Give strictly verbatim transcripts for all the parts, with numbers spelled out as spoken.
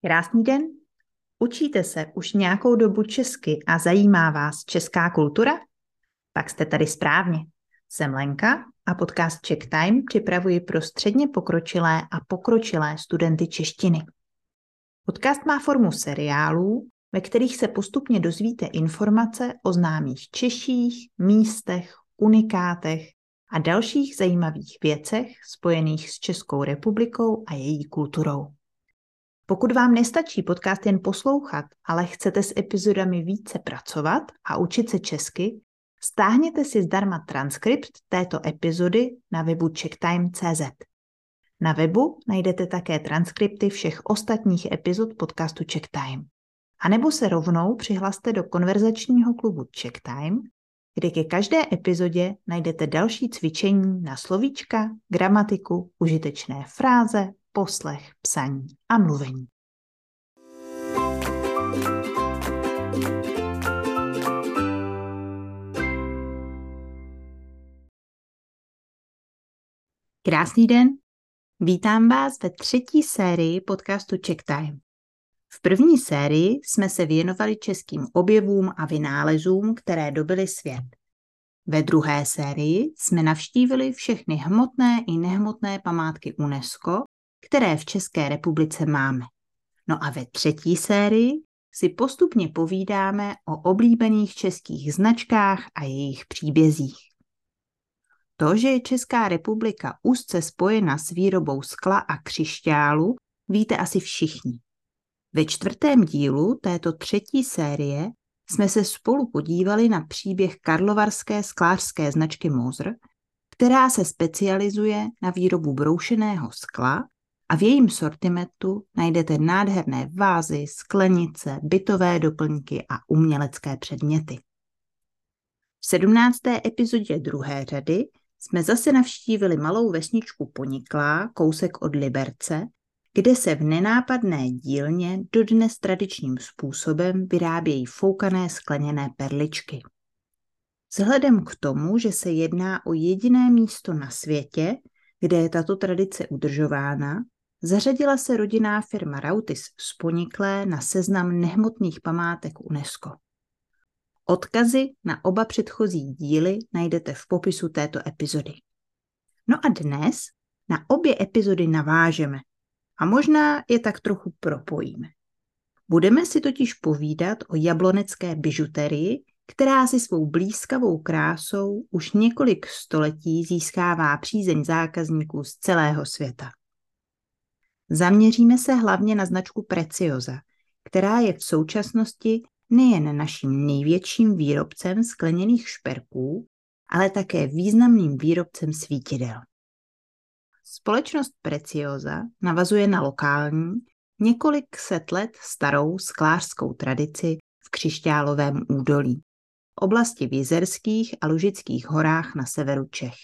Krásný den. Učíte se už nějakou dobu česky a zajímá vás česká kultura? Tak jste tady správně. Jsem Lenka a podcast Czech Time připravuji pro středně pokročilé a pokročilé studenty češtiny. Podcast má formu seriálů, ve kterých se postupně dozvíte informace o známých Češích, místech, unikátech a dalších zajímavých věcech spojených s Českou republikou a její kulturou. Pokud vám nestačí podcast jen poslouchat, ale chcete s epizodami více pracovat a učit se česky, stáhněte si zdarma transkript této epizody na webu czech-time tečka cé zet. Na webu najdete také transkripty všech ostatních epizod podcastu Czech Time. A nebo se rovnou přihlaste do konverzačního klubu Czech Time, kde ke každé epizodě najdete další cvičení na slovíčka, gramatiku, užitečné fráze, poslech, psaní a mluvení. Krásný den, vítám vás ve třetí sérii podcastu Czech Time. V první sérii jsme se věnovali českým objevům a vynálezům, které dobyly svět. Ve druhé sérii jsme navštívili všechny hmotné i nehmotné památky UNESCO, které v České republice máme. No a ve třetí sérii si postupně povídáme o oblíbených českých značkách a jejich příbězích. To, že je Česká republika úzce spojena s výrobou skla a křišťálu, víte asi všichni. Ve čtvrtém dílu této třetí série jsme se spolu podívali na příběh karlovarské sklářské značky Moser, která se specializuje na výrobu broušeného skla a v jejím sortimentu najdete nádherné vázy, sklenice, bytové doplňky a umělecké předměty. V sedmnácté epizodě druhé řady jsme zase navštívili malou vesničku Poniklá, kousek od Liberce, kde se v nenápadné dílně dodnes tradičním způsobem vyrábějí foukané skleněné perličky. Vzhledem k tomu, že se jedná o jediné místo na světě, kde je tato tradice udržována, zařadila se rodinná firma Rautis z Poniklé na seznam nehmotných památek UNESCO. Odkazy na oba předchozí díly najdete v popisu této epizody. No a dnes na obě epizody navážeme a možná je tak trochu propojíme. Budeme si totiž povídat o jablonecké bižuterii, která si svou blýskavou krásou už několik století získává přízeň zákazníků z celého světa. Zaměříme se hlavně na značku Preciosa, která je v současnosti nejen naším největším výrobcem skleněných šperků, ale také významným výrobcem svítidel. Společnost Preciosa navazuje na lokální, několik set let starou sklářskou tradici v křišťálovém údolí, v oblasti v Jizerských a Lužických horách na severu Čech.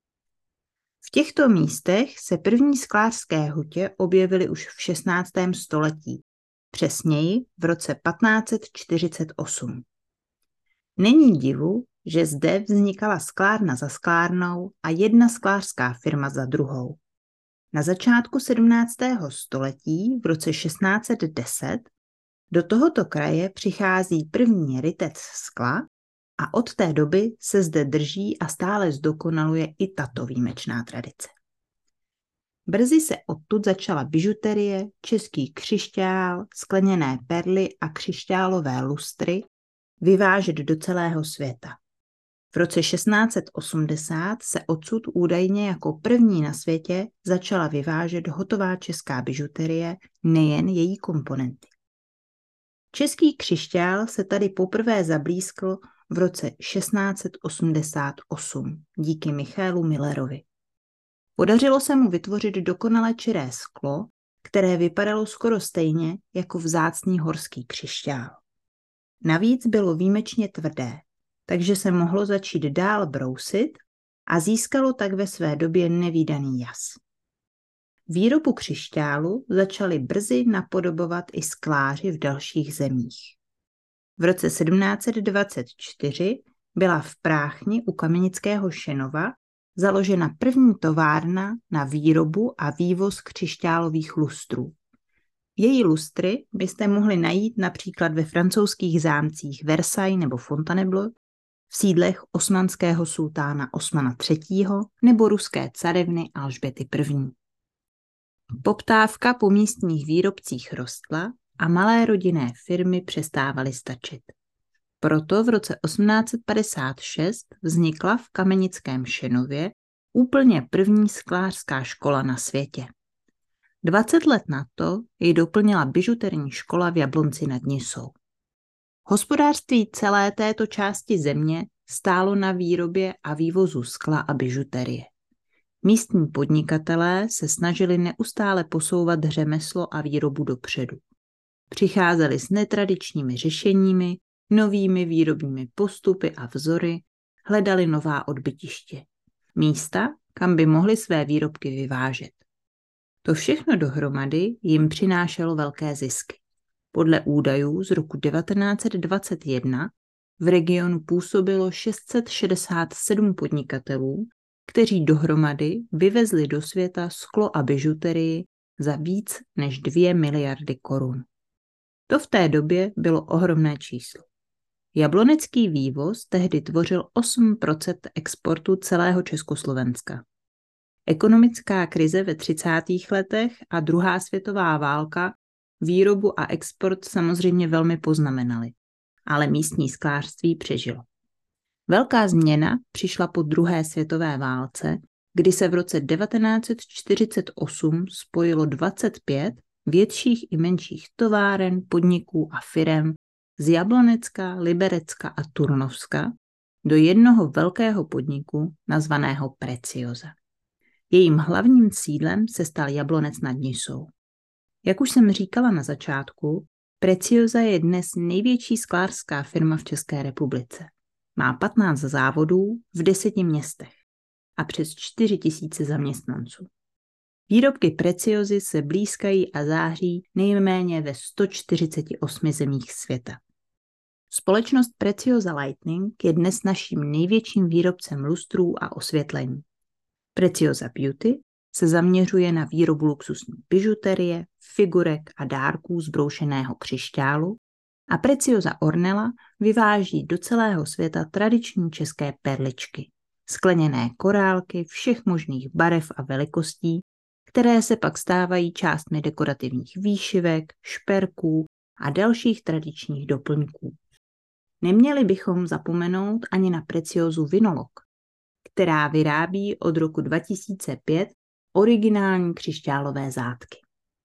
V těchto místech se první sklářské hutě objevily už v šestnáctém století, přesněji v roce patnáct set čtyřicet osm. Není divu, že zde vznikala sklárna za sklárnou a jedna sklářská firma za druhou. Na začátku sedmnáctého století, v roce šestnáct set deset, do tohoto kraje přichází první rytec skla a od té doby se zde drží a stále zdokonaluje i tato výjimečná tradice. Brzy se odtud začala bižuterie, český křišťál, skleněné perly a křišťálové lustry vyvážet do celého světa. V roce šestnáct set osmdesát se odsud údajně jako první na světě začala vyvážet hotová česká bižuterie, nejen její komponenty. Český křišťál se tady poprvé zablískl v roce šestnáct set osmdesát osm díky Michaelu Millerovi. Podařilo se mu vytvořit dokonale čiré sklo, které vypadalo skoro stejně jako vzácný horský křišťál. Navíc bylo výjimečně tvrdé, takže se mohlo začít dál brousit a získalo tak ve své době nevídaný jas. Výrobu křišťálu začali brzy napodobovat i skláři v dalších zemích. V roce sedmnáct set dvacet čtyři byla v Práchni u Kamenického Šenova založena první továrna na výrobu a vývoz křišťálových lustrů. Její lustry byste mohli najít například ve francouzských zámcích Versailles nebo Fontainebleau, v sídlech osmanského sultána Osmana třetího nebo ruské carevny Alžběty první. Poptávka po místních výrobcích rostla a malé rodinné firmy přestávaly stačit. Proto v roce osmnáct set padesát šest vznikla v Kamenickém Šenově úplně první sklářská škola na světě. dvacet let na to ji doplnila bižuterní škola v Jablonci nad Nisou. Hospodářství celé této části země stálo na výrobě a vývozu skla a bižuterie. Místní podnikatelé se snažili neustále posouvat řemeslo a výrobu dopředu. Přicházeli s netradičními řešeními, novými výrobními postupy a vzory, hledali nová odbytiště. Místa, kam by mohli své výrobky vyvážet. To všechno dohromady jim přinášelo velké zisky. Podle údajů z roku devatenáct set dvacet jedna v regionu působilo šest set šedesát sedm podnikatelů, kteří dohromady vyvezli do světa sklo a bižuterii za víc než dvě miliardy korun. To v té době bylo ohromné číslo. Jablonecký vývoz tehdy tvořil osm procent exportu celého Československa. Ekonomická krize ve třicátých letech a druhá světová válka výrobu a export samozřejmě velmi poznamenaly, ale místní sklářství přežilo. Velká změna přišla po druhé světové válce, kdy se v roce devatenáct set čtyřicet osm spojilo dvacet pět větších i menších továren, podniků a firem z Jablonecka, Liberecka a Turnovska do jednoho velkého podniku nazvaného Preciosa. Jejím hlavním sídlem se stal Jablonec nad Nisou. Jak už jsem říkala na začátku, Preciosa je dnes největší sklářská firma v České republice. Má patnáct závodů v deseti městech a přes čtyři tisíce zaměstnanců. Výrobky Preciosy se blýskají a září nejméně ve sto čtyřicet osm zemích světa. Společnost Preciosa Lighting je dnes naším největším výrobcem lustrů a osvětlení. Preciosa Beauty se zaměřuje na výrobu luxusní bižuterie, figurek a dárků z broušeného křišťálu a Preciosa Ornella vyváží do celého světa tradiční české perličky, skleněné korálky všech možných barev a velikostí, které se pak stávají částmi dekorativních výšivek, šperků a dalších tradičních doplňků. Neměli bychom zapomenout ani na Preciosu Vinolog, která vyrábí od roku dva tisíce pět originální křišťálové zátky.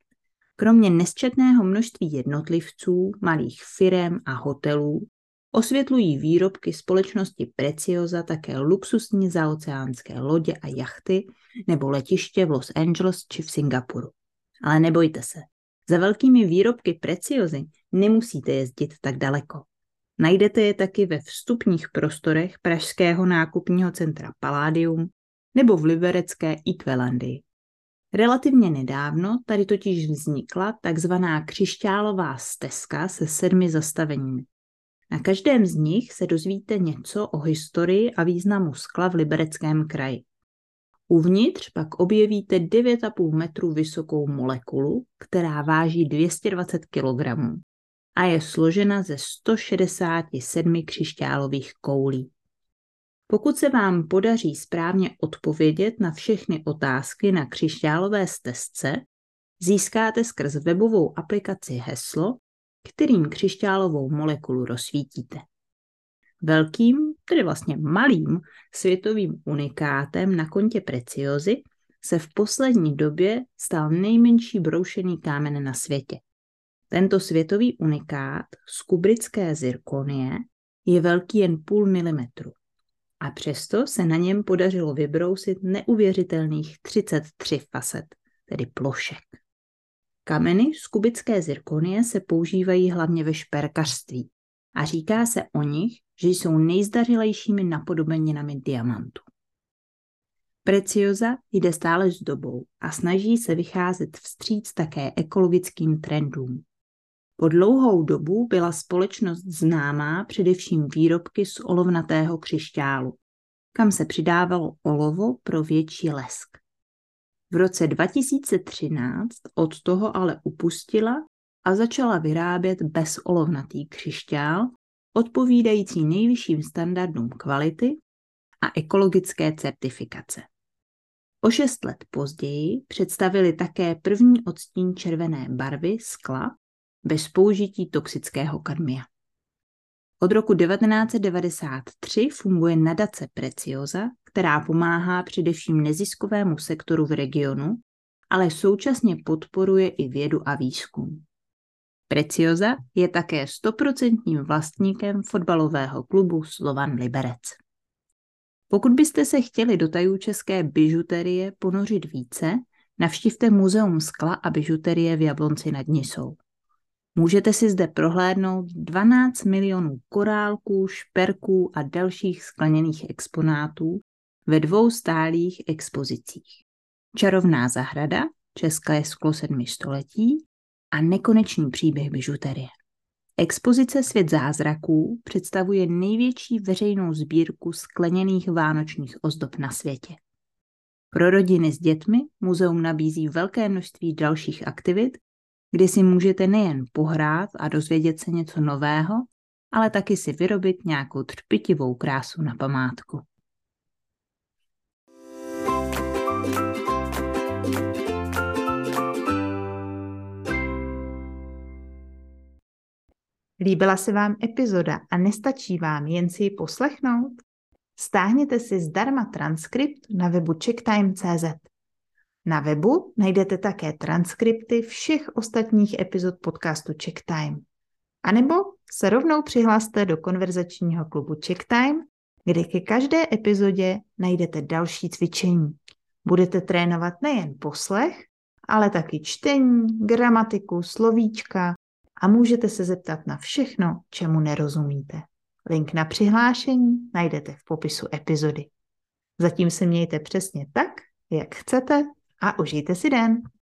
Kromě nesčetného množství jednotlivců, malých firem a hotelů osvětlují výrobky společnosti Preciosa také luxusní zaoceánské lodě a jachty nebo letiště v Los Angeles či v Singapuru. Ale nebojte se, za velkými výrobky Preciosy nemusíte jezdit tak daleko. Najdete je taky ve vstupních prostorech pražského nákupního centra Palladium nebo v liberecké Equelandii. Relativně nedávno tady totiž vznikla takzvaná křišťálová stezka se sedmi zastaveními. Na každém z nich se dozvíte něco o historii a významu skla v Libereckém kraji. Uvnitř pak objevíte devět a půl metru vysokou molekulu, která váží dvě stě dvacet kilogramů a je složena ze sto šedesát sedm křišťálových koulí. Pokud se vám podaří správně odpovědět na všechny otázky na křišťálové stezce, získáte skrz webovou aplikaci heslo, kterým křišťálovou molekulu rozsvítíte. Velkým, tedy vlastně malým světovým unikátem na kontě Preciosy se v poslední době stal nejmenší broušený kámen na světě. Tento světový unikát z kubrické zirkonie je velký jen půl milimetru. A přesto se na něm podařilo vybrousit neuvěřitelných třicet tři facet, tedy plošek. Kameny z kubické zirkonie se používají hlavně ve šperkařství a říká se o nich, že jsou nejzdařilejšími napodobeninami diamantu. Preciosa jde stále s dobou a snaží se vycházet vstříc také ekologickým trendům. Po dlouhou dobu byla společnost známá především výrobky z olovnatého křišťálu, kam se přidávalo olovo pro větší lesk. V roce dva tisíce třináct od toho ale upustila a začala vyrábět bezolovnatý křišťál, odpovídající nejvyšším standardům kvality a ekologické certifikace. O šest let později představili také první odstín červené barvy skla bez použití toxického kadmia. Od roku devatenáct set devadesát tři funguje nadace Preciosa, která pomáhá především neziskovému sektoru v regionu, ale současně podporuje i vědu a výzkum. Preciosa je také stoprocentním vlastníkem fotbalového klubu Slovan Liberec. Pokud byste se chtěli do tajů české bižuterie ponořit více, navštivte Muzeum skla a bižuterie v Jablonci nad Nisou. Můžete si zde prohlédnout dvanáct milionů korálků, šperků a dalších skleněných exponátů ve dvou stálých expozicích. Čarovná zahrada, české sklo sedmi století a nekonečný příběh bižuterie. Expozice Svět zázraků představuje největší veřejnou sbírku skleněných vánočních ozdob na světě. Pro rodiny s dětmi muzeum nabízí velké množství dalších aktivit, kdy si můžete nejen pohrát a dozvědět se něco nového, ale taky si vyrobit nějakou třpitivou krásu na památku. Líbila se vám epizoda a nestačí vám jen si ji poslechnout? Stáhněte si zdarma transkript na webu checktime tečka cé zet. Na webu najdete také transkripty všech ostatních epizod podcastu CheckTime. A nebo se rovnou přihlaste do konverzačního klubu CheckTime, kde ke každé epizodě najdete další cvičení. Budete trénovat nejen poslech, ale taky čtení, gramatiku, slovíčka a můžete se zeptat na všechno, čemu nerozumíte. Link na přihlášení najdete v popisu epizody. Zatím se mějte přesně tak, jak chcete, a užijte si den.